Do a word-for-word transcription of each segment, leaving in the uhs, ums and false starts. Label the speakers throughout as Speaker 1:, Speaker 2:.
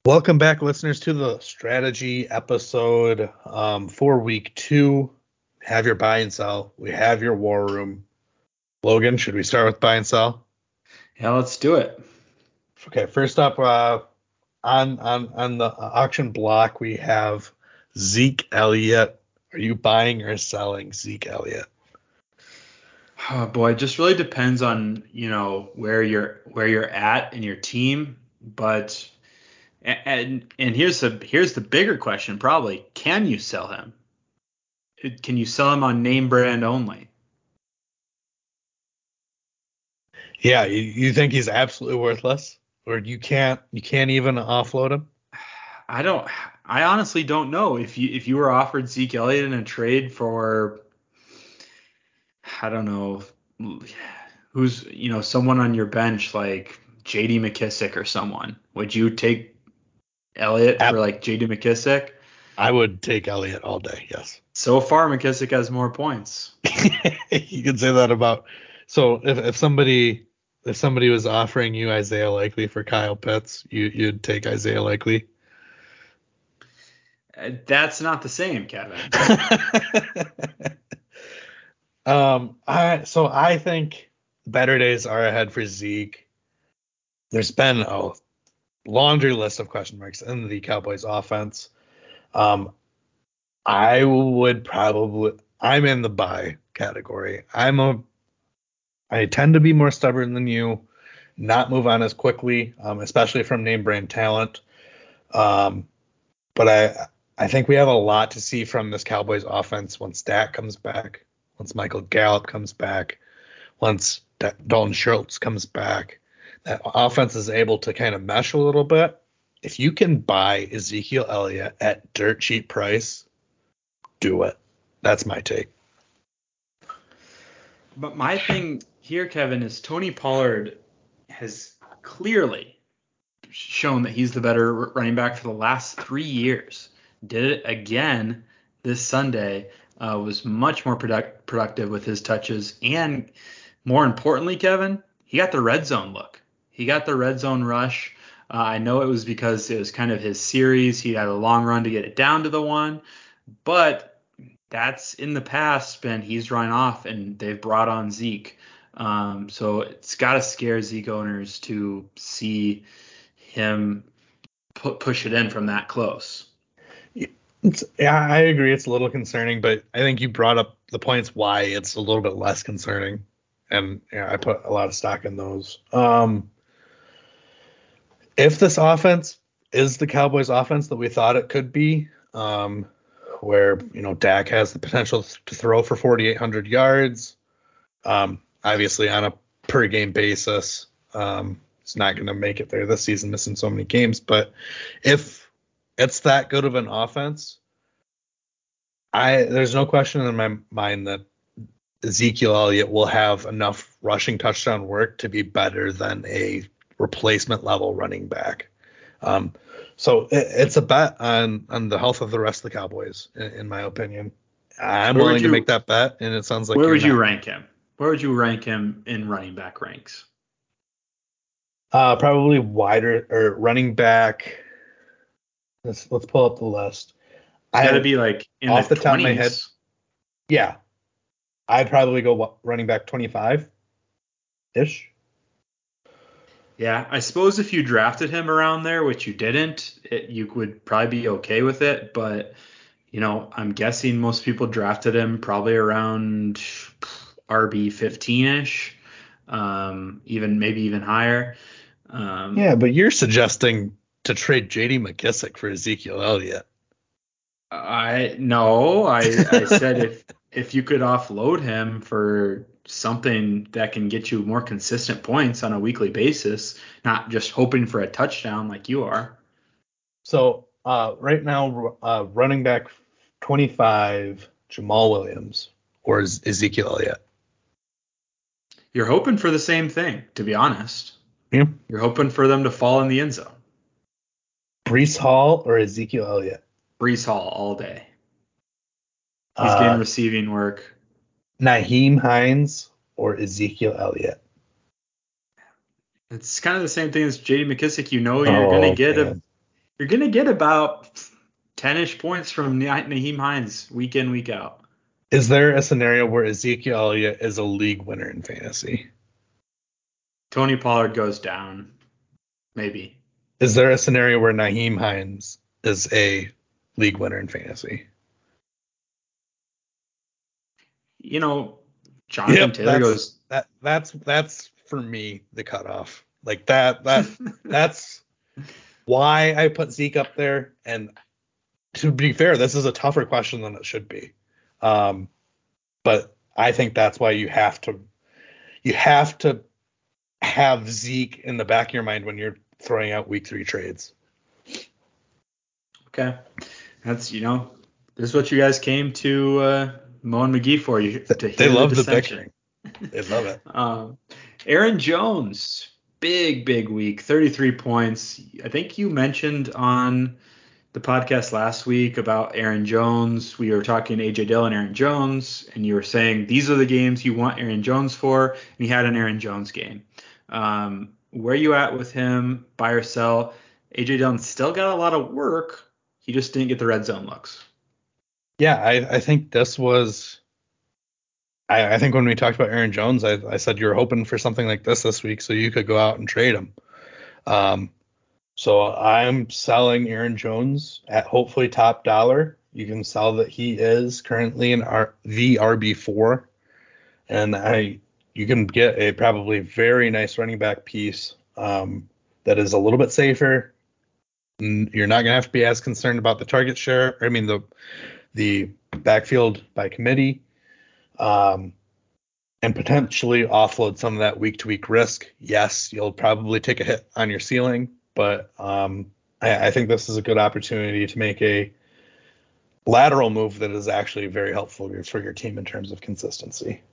Speaker 1: Welcome back, listeners, to the strategy episode um, for week two. Have your buy and sell. We have your war room. Logan, should we start with buy and sell?
Speaker 2: Yeah, let's do it.
Speaker 1: Okay, first up, uh, on on on the auction block, we have Zeke Elliott. Are you buying or selling Zeke Elliott?
Speaker 2: Oh boy, it just really depends on, you know, where you're where you're at in your team, but and and here's the here's the bigger question probably, can you sell him? Can you sell him on name brand only?
Speaker 1: Yeah, you, you think he's absolutely worthless, or you can't you can't even offload him?
Speaker 2: I don't I honestly don't know if you if you were offered Zeke Elliott in a trade for I don't know who's you know someone on your bench like J D McKissick or someone, would you take Elliott for
Speaker 1: App,
Speaker 2: like J D McKissick?
Speaker 1: I would take Elliott all day. Yes.
Speaker 2: So far, McKissick has more points.
Speaker 1: You can say that about. So if, if somebody if somebody was offering you Isaiah Likely for Kyle Pitts, you you'd take Isaiah Likely.
Speaker 2: Uh, That's not the same, Kevin.
Speaker 1: um, I so I think better days are ahead for Zeke. There's been a laundry list of question marks in the Cowboys offense. Um, I would probably I'm in the buy category. I'm a I tend to be more stubborn than you, not move on as quickly, um, especially from name brand talent. Um, but I I think we have a lot to see from this Cowboys offense once Dak comes back, once Michael Gallup comes back, once D- Dalton Schultz comes back. That offense is able to kind of mesh a little bit. If you can buy Ezekiel Elliott at dirt cheap price, do it. That's my take.
Speaker 2: But my thing here, Kevin, is Tony Pollard has clearly shown that he's the better running back for the last three years. Did it again this Sunday. Uh, was much more product- productive with his touches, and more importantly, Kevin, he got the red zone look. He got the red zone rush. Uh, I know it was because it was kind of his series. He had a long run to get it down to the one, but that's in the past been he's run off and they've brought on Zeke. Um, so it's got to scare Zeke owners to see him pu- push it in from that close.
Speaker 1: It's, yeah, I agree. It's a little concerning, but I think you brought up the points why it's a little bit less concerning, and yeah, I put a lot of stock in those. Um, if this offense is the Cowboys' offense that we thought it could be, um, where you know Dak has the potential to throw for forty-eight hundred yards, um, obviously on a per game basis, um, it's not going to make it there this season, missing so many games. But if it's that good of an offense, I there's no question in my mind that Ezekiel Elliott will have enough rushing touchdown work to be better than a replacement level running back. Um, so it, it's a bet on on the health of the rest of the Cowboys, in, in my opinion. I'm
Speaker 2: Where would
Speaker 1: willing to make
Speaker 2: you
Speaker 1: that bet, and it sounds like
Speaker 2: where
Speaker 1: you're
Speaker 2: would you
Speaker 1: not.
Speaker 2: rank him? Where would you rank him in running back ranks?
Speaker 1: Uh, probably wider or running back. Let's let's pull up the list.
Speaker 2: It's got to
Speaker 1: I
Speaker 2: be like in the
Speaker 1: off the top of my head,
Speaker 2: twenties.
Speaker 1: yeah, I'd probably go wa- running back twenty-five ish.
Speaker 2: Yeah, I suppose if you drafted him around there, which you didn't, it, you would probably be okay with it. But you know, I'm guessing most people drafted him probably around R B fifteen-ish, um, even maybe even higher. Um,
Speaker 1: Yeah, but you're suggesting to trade J D McKissick for Ezekiel Elliott.
Speaker 2: I no, I I said if if you could offload him for something that can get you more consistent points on a weekly basis, not just hoping for a touchdown like you are.
Speaker 1: So uh, right now, uh, running back twenty-five, Jamal Williams or Ez- Ezekiel Elliott.
Speaker 2: You're hoping for the same thing, to be honest.
Speaker 1: Yeah.
Speaker 2: You're hoping for them to fall in the end zone.
Speaker 1: Brees Hall or Ezekiel Elliott.
Speaker 2: Brees Hall all day. He's getting
Speaker 1: Uh,
Speaker 2: receiving work.
Speaker 1: Naheem Hines or Ezekiel Elliott.
Speaker 2: It's kind of the same thing as J D McKissick. You know you're going to
Speaker 1: Oh
Speaker 2: get a
Speaker 1: man.
Speaker 2: You're going to get about ten-ish points from Nah- Naheem Hines week in, week out.
Speaker 1: Is there a scenario where Ezekiel Elliott is a league winner in fantasy?
Speaker 2: Tony Pollard goes down. Maybe.
Speaker 1: Is there a scenario where Naheem Hines is a league winner in fantasy?
Speaker 2: You know, Jonathan
Speaker 1: Yep,
Speaker 2: Taylor
Speaker 1: that's
Speaker 2: goes.
Speaker 1: that that's that's for me the cutoff. Like that that that's why I put Zeke up there. And to be fair, this is a tougher question than it should be. Um, but I think that's why you have to you have to have Zeke in the back of your mind when you're throwing out week three trades.
Speaker 2: Okay. That's, you know, this is what you guys came to uh, Mo and McGee for. You to hear
Speaker 1: They love
Speaker 2: the
Speaker 1: the
Speaker 2: dissension.
Speaker 1: bickering. They love it.
Speaker 2: um, Aaron Jones, big, big week, thirty-three points. I think you mentioned on the podcast last week about Aaron Jones. We were talking A J Dillon, Aaron Jones, and you were saying these are the games you want Aaron Jones for, and he had an Aaron Jones game. Um, where you at with him, buy or sell? A J Dillon still got a lot of work. He just didn't get the red zone looks.
Speaker 1: Yeah, I, I think this was. I, I think when we talked about Aaron Jones, I, I said you were hoping for something like this this week so you could go out and trade him. Um, so I'm selling Aaron Jones at hopefully top dollar. You can sell that he is currently in our the R B four, and I you can get a probably very nice running back piece um, that is a little bit safer. You're not gonna have to be as concerned about the target share. I mean the the backfield by committee, um, and potentially offload some of that week to week risk. Yes, you'll probably take a hit on your ceiling, but um, I, I think this is a good opportunity to make a lateral move that is actually very helpful for your team in terms of consistency.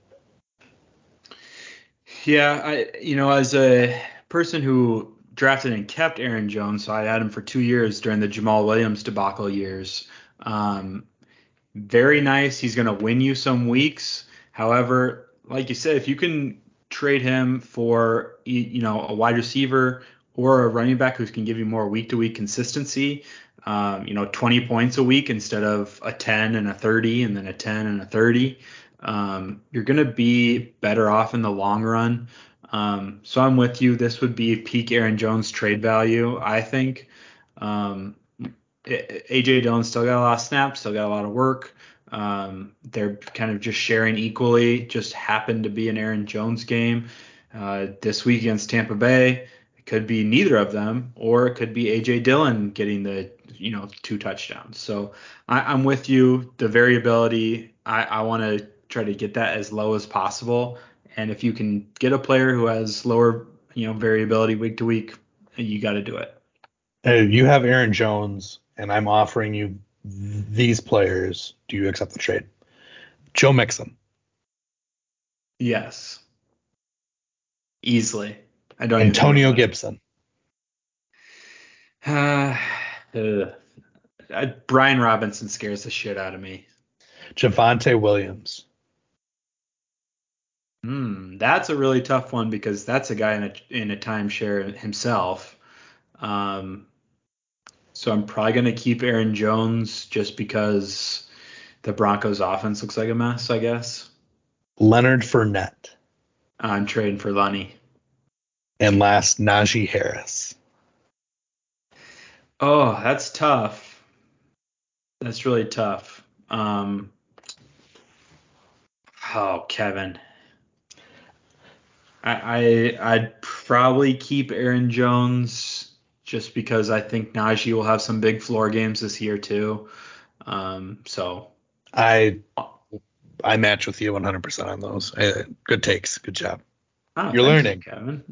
Speaker 2: Yeah, I you know, as a person who drafted and kept Aaron Jones, so I had him for two years during the Jamal Williams debacle years. Um, very nice. He's going to win you some weeks. However, like you said, if you can trade him for you know a wide receiver or a running back who can give you more week to week consistency, um, you know, twenty points a week instead of a ten and a thirty and then a ten and a thirty, um, you're going to be better off in the long run. Um, so I'm with you. This would be peak Aaron Jones trade value, I think. Um, A J Dillon still got a lot of snaps, still got a lot of work. Um, they're kind of just sharing equally. Just happened to be an Aaron Jones game uh, this week against Tampa Bay. It could be neither of them, or it could be A J Dillon getting the you know two touchdowns. So I, I'm with you. The variability, I, I want to try to get that as low as possible. And if you can get a player who has lower you know variability week to week, you got to do it.
Speaker 1: Hey, you have Aaron Jones, and I'm offering you these players. Do you accept the trade? Joe Mixon.
Speaker 2: Yes. Easily. I don't even think
Speaker 1: Antonio
Speaker 2: about
Speaker 1: Gibson.
Speaker 2: it. Uh, ugh. Uh, Brian Robinson scares the shit out of me.
Speaker 1: Javonte Williams.
Speaker 2: Hmm, that's a really tough one because that's a guy in a in a timeshare himself. Um, so I'm probably gonna keep Aaron Jones just because the Broncos offense looks like a mess, I guess.
Speaker 1: Leonard Fournette.
Speaker 2: I'm trading for Lunny.
Speaker 1: And last, Najee Harris.
Speaker 2: Oh, that's tough. That's really tough. Um, oh, Kevin. I, I I'd probably keep Aaron Jones just because I think Najee will have some big floor games this year too. Um, so
Speaker 1: I I match with you one hundred percent on those. Uh, good takes. Good job.
Speaker 2: oh,
Speaker 1: You're
Speaker 2: thank you,
Speaker 1: learning.
Speaker 2: Kevin.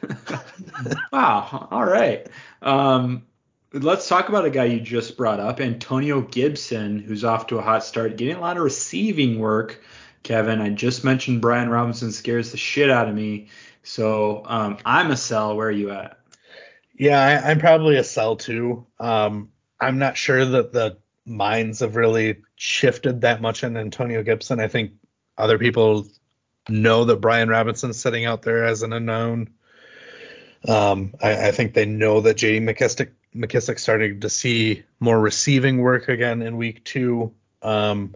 Speaker 2: Wow. All right. Um, let's talk about a guy you just brought up, Antonio Gibson, who's off to a hot start, getting a lot of receiving work. Kevin, I just mentioned Brian Robinson scares the shit out of me. So um, I'm a sell. Where are you at?
Speaker 1: Yeah, I, I'm probably a sell too. Um, I'm not sure that the minds have really shifted that much in Antonio Gibson. I think other people know that Brian Robinson's sitting out there as an unknown. Um, I, I think they know that J D McKissick McKissick starting to see more receiving work again in week two. Um,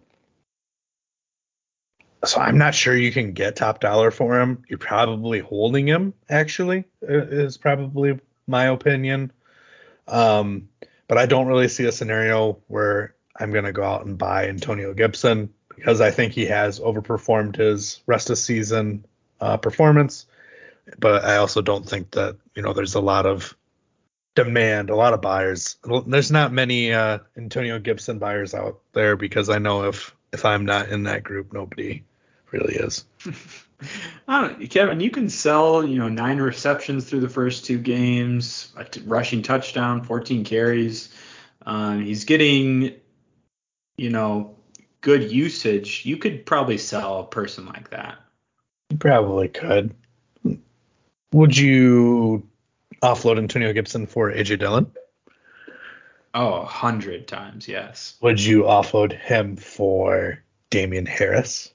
Speaker 1: so I'm not sure you can get top dollar for him. You're probably holding him, actually, is probably my opinion. Um, but I don't really see a scenario where I'm going to go out and buy Antonio Gibson because I think he has overperformed his rest of season uh, performance. But I also don't think that, you know, there's a lot of demand, a lot of buyers. There's not many uh, Antonio Gibson buyers out there because I know if if I'm not in that group, nobody really is.
Speaker 2: I don't, Kevin, you can sell, you know, nine receptions through the first two games, a t- rushing touchdown, fourteen carries. Um, he's getting, you know, good usage. You could probably sell a person like that.
Speaker 1: You probably could. Would you offload Antonio Gibson for A J Dillon?
Speaker 2: Oh, a hundred times, yes.
Speaker 1: Would you offload him for Damian Harris?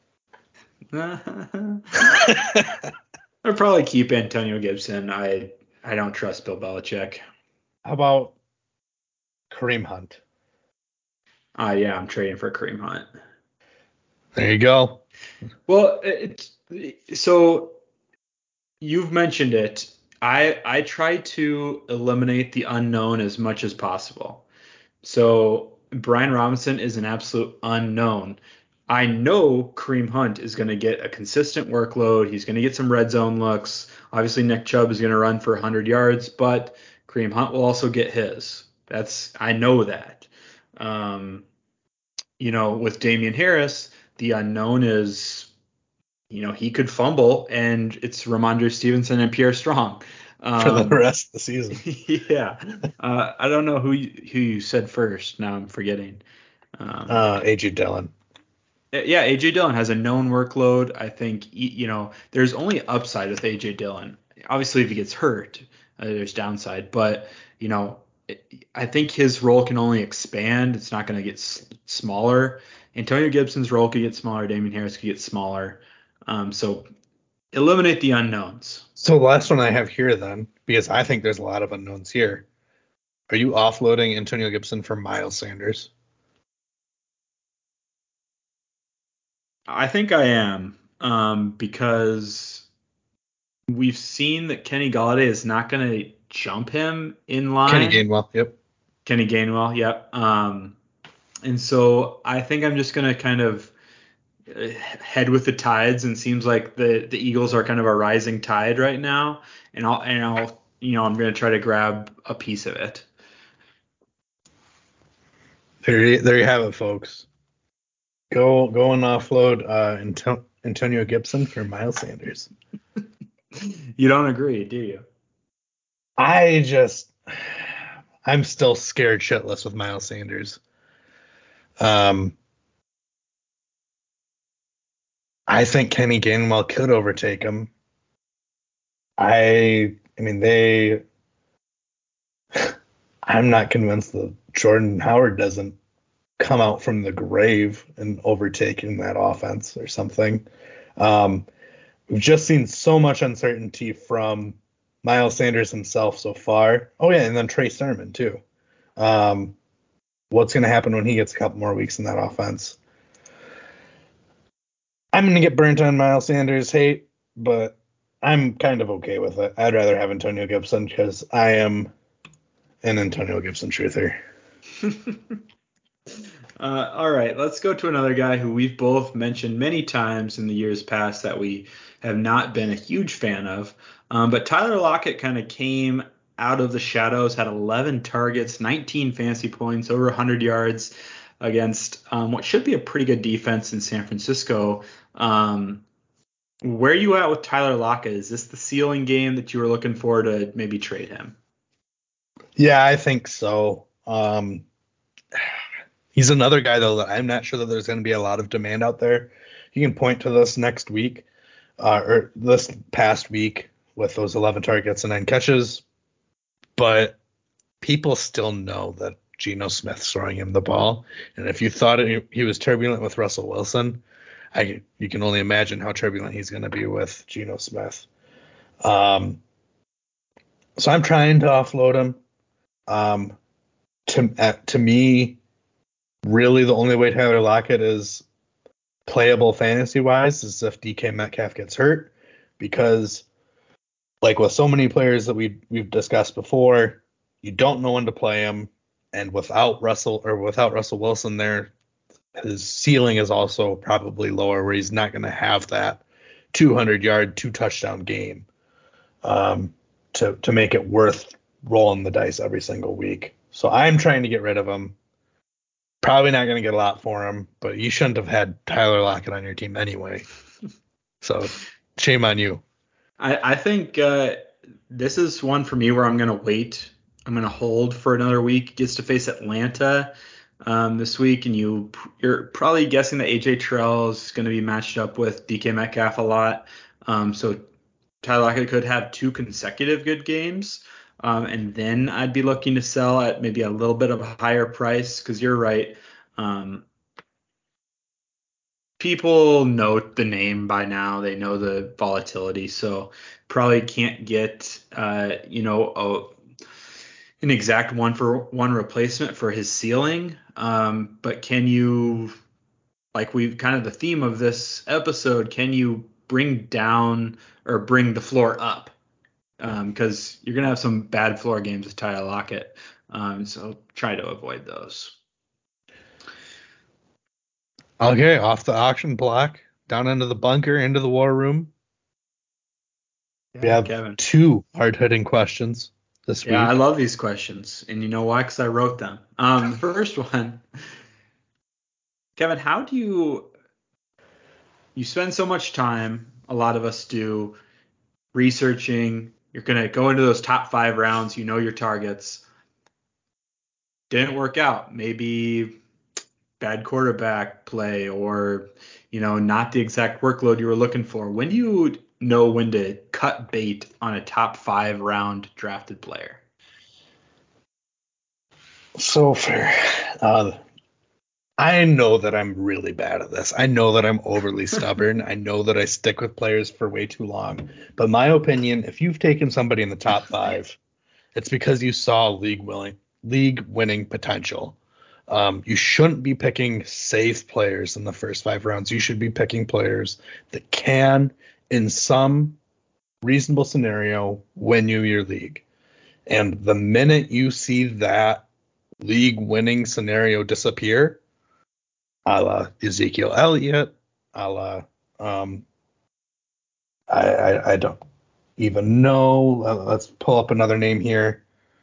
Speaker 2: I'd probably keep Antonio Gibson. I I don't trust Bill Belichick.
Speaker 1: How about Kareem Hunt?
Speaker 2: Uh, yeah, I'm trading for Kareem Hunt.
Speaker 1: There you go.
Speaker 2: Well, it's so you've mentioned it. I I try to eliminate the unknown as much as possible. So Brian Robinson is an absolute unknown. I know Kareem Hunt is going to get a consistent workload. He's going to get some red zone looks. Obviously, Nick Chubb is going to run for one hundred yards, but Kareem Hunt will also get his. That's I know that. Um, you know, with Damian Harris, the unknown is, you know, he could fumble, and it's Ramondre Stevenson and Pierre Strong.
Speaker 1: For the
Speaker 2: Um,
Speaker 1: rest of the season.
Speaker 2: yeah, uh, I don't know who you, who you said first. Now I'm forgetting. Um,
Speaker 1: Uh, A J Dillon.
Speaker 2: yeah, A J Dillon has a known workload. I think you know there's only upside with A J Dillon. Obviously, if he gets hurt, uh, there's downside. But you know, it, I think his role can only expand. It's not going to get s- smaller. Antonio Gibson's role could get smaller. Damian Harris could get smaller. Um, so eliminate the unknowns.
Speaker 1: So the last one I have here then, because I think there's a lot of unknowns here. Are you offloading Antonio Gibson for Miles Sanders?
Speaker 2: I think I am um, because we've seen that Kenny Galladay is not going to jump him in
Speaker 1: Kenny
Speaker 2: line.
Speaker 1: Gainwell. Yep.
Speaker 2: Kenny Gainwell, yep. Um, and so I think I'm just going to kind of uh, head with the tides, and seems like the the Eagles are kind of a rising tide right now, and I'll and I'll you know I'm going to try to grab a piece of it.
Speaker 1: There, you- there you have it, folks. Go, go and offload uh, Anto- Antonio Gibson for Miles Sanders.
Speaker 2: You don't agree, do you?
Speaker 1: I just, I'm still scared shitless with Miles Sanders. Um, I think Kenny Gainwell could overtake him. I, I mean, they. I'm not convinced that Jordan Howard doesn't come out from the grave and overtake in that offense or something. Um, we've just seen so much uncertainty from Miles Sanders himself so far. Oh yeah, and then Trey Sermon too. Um, what's going to happen when he gets a couple more weeks in that offense? I'm going to get burnt on Miles Sanders hate, but I'm kind of okay with it. I'd rather have Antonio Gibson because I am an Antonio Gibson truther.
Speaker 2: Uh, all right, let's go to another guy who we've both mentioned many times in the years past that we have not been a huge fan of. Um, but Tyler Lockett kind of came out of the shadows, had eleven targets, nineteen fantasy points, over one hundred yards against um, what should be a pretty good defense in San Francisco. Um, where are you at with Tyler Lockett? Is this the ceiling game that you were looking for to maybe trade him?
Speaker 1: Yeah, I think so. Um, he's another guy though that I'm not sure that there's going to be a lot of demand out there. You can point to this next week uh, or this past week with those eleven targets and nine catches, but people still know that Geno Smith's throwing him the ball, and if you thought it, he was turbulent with Russell Wilson, I you can only imagine how turbulent he's going to be with Geno Smith. Um, So I'm trying to offload him. Um, to uh, to me, really the only way Tyler Lockett is playable fantasy wise is if D K Metcalf gets hurt, because like with so many players that we we've discussed before, you don't know when to play him, and without Russell or without Russell Wilson there, his ceiling is also probably lower, where he's not going to have that two hundred yard, two touchdown game um, to to make it worth rolling the dice every single week. So I'm trying to get rid of him. Probably not going to get a lot for him, but you shouldn't have had Tyler Lockett on your team anyway. So shame on you.
Speaker 2: I, I think uh, this is one for me where I'm going to wait. I'm going to hold for another week. He gets to face Atlanta um, this week, and you you're probably guessing that A J Terrell is going to be matched up with D K Metcalf a lot. Um, so Tyler Lockett could have two consecutive good games. Um, and then I'd be looking to sell at maybe a little bit of a higher price, because you're right. Um, people know the name by now. They know the volatility, so probably can't get uh, you know a, an exact one for one replacement for his ceiling. Um, but can you, like we've kind of the theme of this episode, can you bring down or bring the floor up? Because um, you're gonna have some bad floor games with Tyler Lockett. Um, so try to avoid those.
Speaker 1: Okay, off the auction block, down into the bunker, into the war room. We
Speaker 2: Yeah,
Speaker 1: have
Speaker 2: Kevin.
Speaker 1: two hard-hitting questions this
Speaker 2: Yeah, I
Speaker 1: week.
Speaker 2: love these questions, and you know why? Because I wrote them. Um, the first one, Kevin, how do you you spend so much time? A lot of us do researching. You're gonna go into those top five rounds. You know your targets. Didn't work out. Maybe bad quarterback play, or you know not the exact workload you were looking for. When do you know when to cut bait on a top five round drafted player?
Speaker 1: So fair. Uh, I know that I'm really bad at this. I know that I'm overly stubborn. I know that I stick with players for way too long. But my opinion, if you've taken somebody in the top five, it's because you saw league willing, league winning potential. Um, you shouldn't be picking safe players in the first five rounds. You should be picking players that can, in some reasonable scenario, win you your league. And the minute you see that league winning scenario disappear, a la Ezekiel Elliott, a la um, I, I I don't even know. Let's pull up another name here.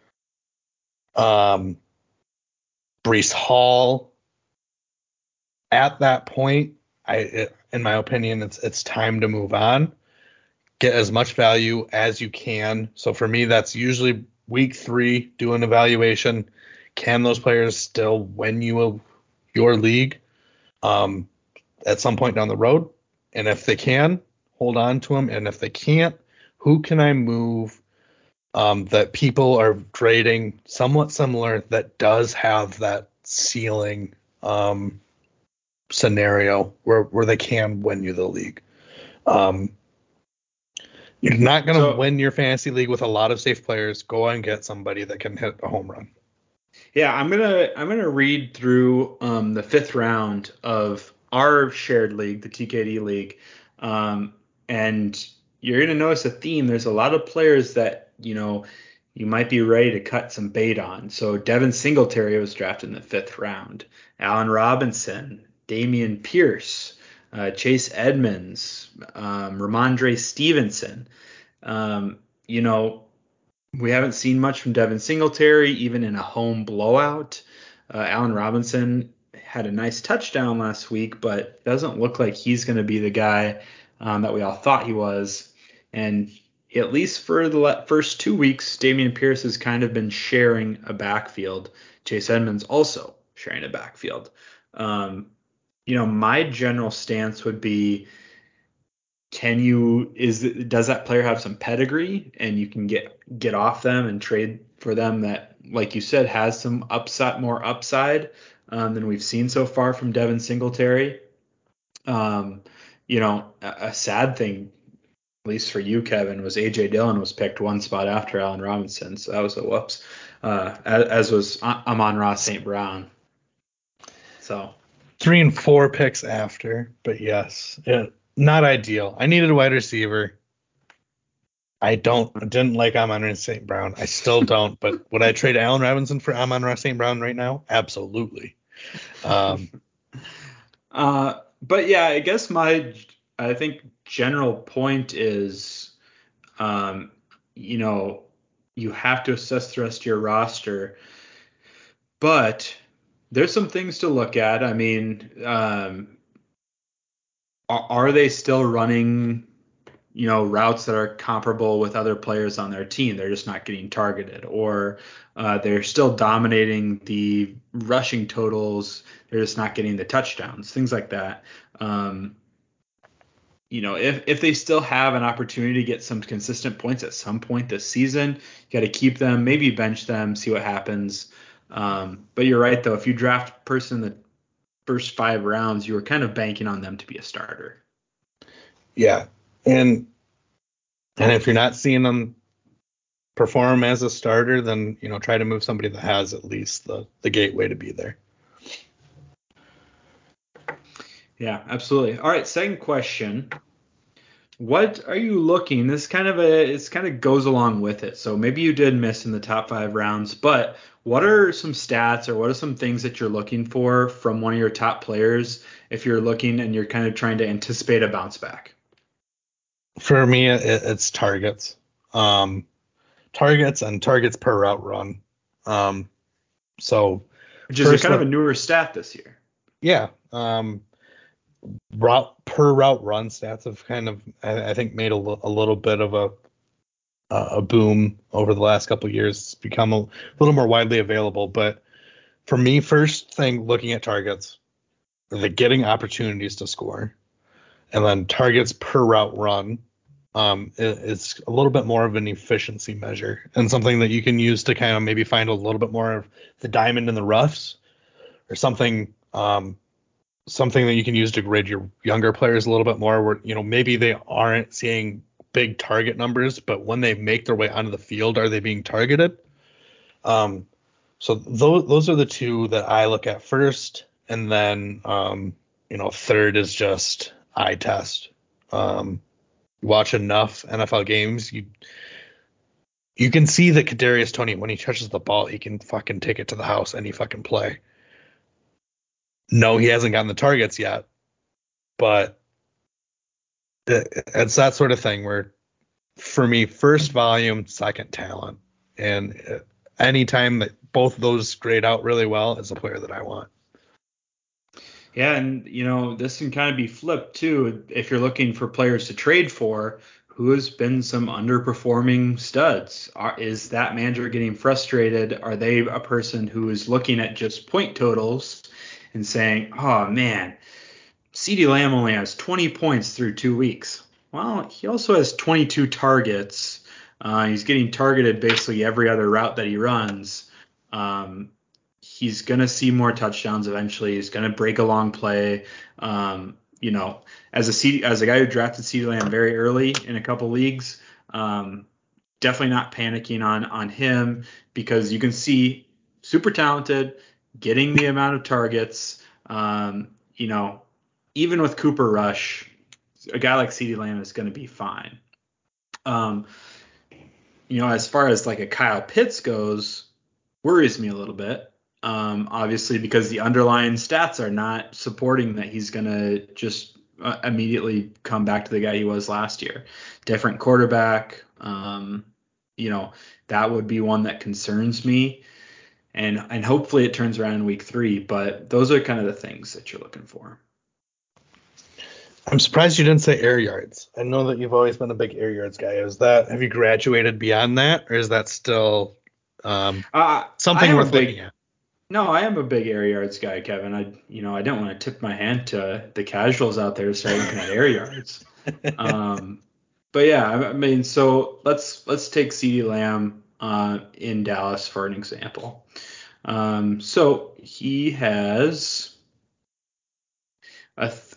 Speaker 1: Um, Brees Hall. At that point, I it, in my opinion, it's it's time to move on. Get as much value as you can. So for me, that's usually week three. Do an evaluation. Can those players still win you a, your league? Um, at some point down the road. And if they can, hold on to them. And if they can't, who can I move um, that people are trading somewhat similar that does have that ceiling um, scenario where, where they can win you the league? Um, you're not going to
Speaker 2: So
Speaker 1: win your fantasy league with a lot of safe players. Go and get somebody that can hit a home run.
Speaker 2: yeah, I'm gonna I'm gonna read through um, the fifth round of our shared league, the T K D league, um, and you're gonna notice a theme. There's a lot of players that you know you might be ready to cut some bait on. So Devin Singletary was drafted in the fifth round. Allen Robinson, Damian Pierce, uh, Chase Edmonds, um, Ramondre Stevenson. Um, you know, we haven't seen much from Devin Singletary, even in a home blowout. Uh, Allen Robinson had a nice touchdown last week, but doesn't look like he's going to be the guy um, that we all thought he was. And at least for the first two weeks, Dameon Pierce has kind of been sharing a backfield. Chase Edmonds also sharing a backfield. Um, you know, my general stance would be, can you is does that player have some pedigree and you can get get off them and trade for them that, like you said, has some upside, more upside um, than we've seen so far from Devin Singletary. Um, you know, a, a sad thing. at least for you, Kevin, was A J Dillon was picked one spot after Allen Robinson, so that was a whoops. Uh, as, as was Amon-Ra Saint Brown. So
Speaker 1: three and four picks after, but yes, yeah, not ideal. I needed a wide receiver. I don't I didn't like Amon-Ra Saint Brown. I still don't, but would I trade Allen Robinson for Amon-Ra Saint Brown right now? Absolutely. Um,
Speaker 2: uh, but yeah, I guess my I think general point is, um, you know, you have to assess the rest of your roster, but there's some things to look at. I mean, um, are, are they still running, you know, routes that are comparable with other players on their team? They're just not getting targeted, or uh, they're still dominating the rushing totals. They're just not getting the touchdowns, things like that. Um, you know, if if they still have an opportunity to get some consistent points at some point this season, you got to keep them, maybe bench them, see what happens. Um, but you're right, though. If you draft a person in the first five rounds, you were kind of banking on them to be a starter.
Speaker 1: yeah, and and if you're not seeing them perform as a starter, then you know try to move somebody that has at least the the gateway to be there.
Speaker 2: Yeah, absolutely. All right, second question. What are you looking? This kind of a it's kind of goes along with it. So maybe you did miss in the top five rounds, but what are some stats or what are some things that you're looking for from one of your top players if you're looking and you're kind of trying to anticipate a bounce back?
Speaker 1: For me, it, it's targets, um, targets and targets per route run. Um, so
Speaker 2: Which is a
Speaker 1: first
Speaker 2: kind of a
Speaker 1: one,
Speaker 2: newer stat this year.
Speaker 1: yeah, um, route per route run stats have kind of I, I think made a, l- a little bit of a a boom over the last couple of years. It's become a little more widely available. But for me, first thing looking at targets, the getting opportunities to score, and then targets per route run. Um, it, it's a little bit more of an efficiency measure and something that you can use to kind of maybe find a little bit more of the diamond in the roughs, or something um, something that you can use to grade your younger players a little bit more, where you know maybe they aren't seeing big target numbers, but when they make their way onto the field, are they being targeted? Um, so those those are the two that I look at first, and then um, you know third is just eye test. Um, watch enough N F L games, you you can see that Kadarius Toney, when he touches the ball, he can fucking take it to the house any fucking play. No, he hasn't gotten the targets yet, but it's that sort of thing where, for me, first volume, second talent, and anytime that both of those grade out really well is a player that I want.
Speaker 2: Yeah, and you know, this can kind of be flipped too. If you're looking for players to trade for, who has been some underperforming studs? Are, is that manager getting frustrated? Are they a person who is looking at just point totals and saying, "Oh man, CeeDee Lamb only has twenty points through two weeks." Well, he also has twenty-two targets. Uh, he's getting targeted basically every other route that he runs. Um, he's going to see more touchdowns eventually. He's going to break a long play. Um, you know, as a C, as a guy who drafted CeeDee Lamb very early in a couple leagues, um, definitely not panicking on on him, because you can see super talented, getting the amount of targets. Um, you know, even with Cooper Rush, a guy like CeeDee Lamb is going to be fine. Um, you know, as far as like a Kyle Pitts goes, worries me a little bit. Um, obviously, because the underlying stats are not supporting that he's going to just uh, immediately come back to the guy he was last year. Different quarterback. Um, you know, that would be one that concerns me. And and hopefully it turns around in week three. But those are kind of the things that you're looking for.
Speaker 1: I'm surprised you didn't say air yards. I know that you've always been a big air yards guy. Is that have you graduated beyond that, or is that still um,
Speaker 2: Uh, I
Speaker 1: something
Speaker 2: am a
Speaker 1: worth looking
Speaker 2: big
Speaker 1: at?
Speaker 2: No, I am a big air yards guy, Kevin. I, you know, I don't want to tip my hand to the casuals out there to start looking at air yards. Um, but yeah, I, I mean, so let's let's take CeeDee Lamb uh, in Dallas for an example. Um, so he has a th-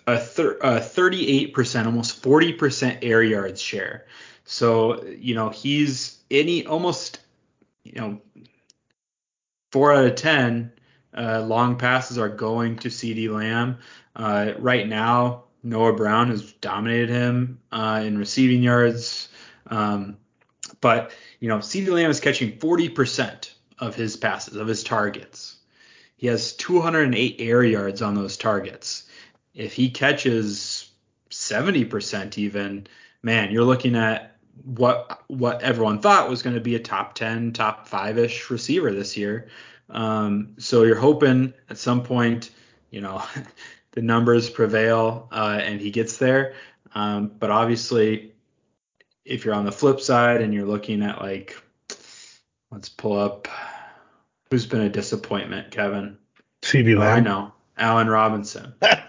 Speaker 2: a, thir- a thirty-eight percent, almost forty percent air yards share. So, you know, he's any almost, you know, four out of ten uh, long passes are going to CeeDee Lamb. Uh, right now, Noah Brown has dominated him uh, in receiving yards. Um, but, you know, CeeDee Lamb is catching forty percent of his passes, of his targets. He has two hundred eight air yards on those targets. If he catches seventy percent even, man, you're looking at what what everyone thought was going to be a top ten, top five-ish receiver this year. Um, so you're hoping at some point, you know, the numbers prevail uh, and he gets there. Um, but obviously, if you're on the flip side and you're looking at like, let's pull up who's been a disappointment, Kevin.
Speaker 1: CeeDee
Speaker 2: Oh,
Speaker 1: Lamb.
Speaker 2: I know, Allen Robinson.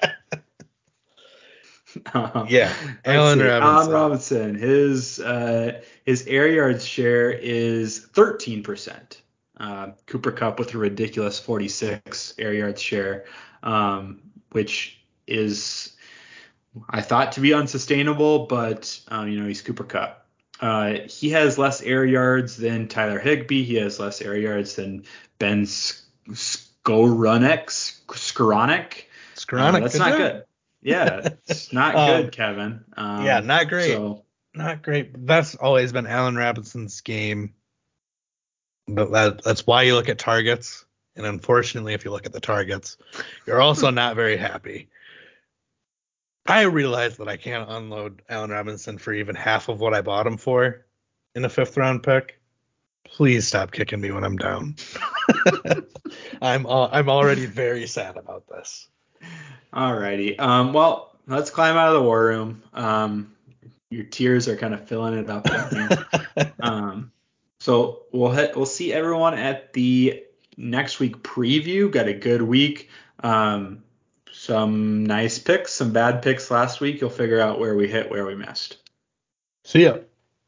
Speaker 2: Um,
Speaker 1: yeah,
Speaker 2: Allen
Speaker 1: Robinson.
Speaker 2: Allen Robinson. His uh, his air yards share is thirteen percent. Uh, Cooper Kupp with a ridiculous forty-six air yards share, um, which is I thought to be unsustainable, but um, you know he's Cooper Kupp. Uh, he has less air yards than Tyler Higbee. He has less air yards than Ben Skowronek. Skowronek. Uh, that's not good. Yeah, it's not
Speaker 1: um,
Speaker 2: good, Kevin. Um,
Speaker 1: yeah, not great.
Speaker 2: So
Speaker 1: not great. That's always been Allen Robinson's game. But that, that's why you look at targets. And unfortunately, if you look at the targets, you're also not very happy. I realize that I can't unload Allen Robinson for even half of what I bought him for in a fifth round pick. Please stop kicking me when I'm down. I'm uh, I'm already very sad about this.
Speaker 2: Alrighty. Um, well, let's climb out of the war room. Um, your tears are kind of filling it up down here. um, so we'll hit, we'll see everyone at the next week preview. Got a good week. Um, some nice picks, some bad picks last week. You'll figure out where we hit, where we missed.
Speaker 1: See ya.